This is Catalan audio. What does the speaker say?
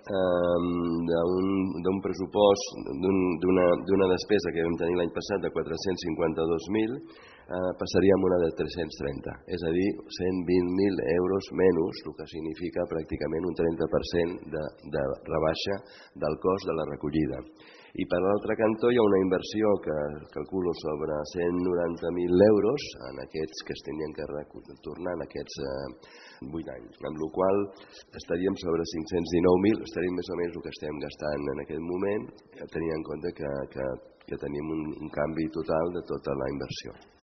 d'un pressupost, d'una despesa que vam tenir l'any passat de 452.000, passaríem una de 330, és a dir, 120.000 euros menys, el que significa pràcticament un 30% de rebaixa del cost de la recollida. I per l'altre cantó hi ha una inversió que calculo sobre 190.000 euros en aquests que es tenien que tornar en aquests 8 anys, amb la qual estaríem sobre 519.000, estaríem més o menys el que estem gastant en aquest moment, tenint en compte que tenim un canvi total de tota la inversió.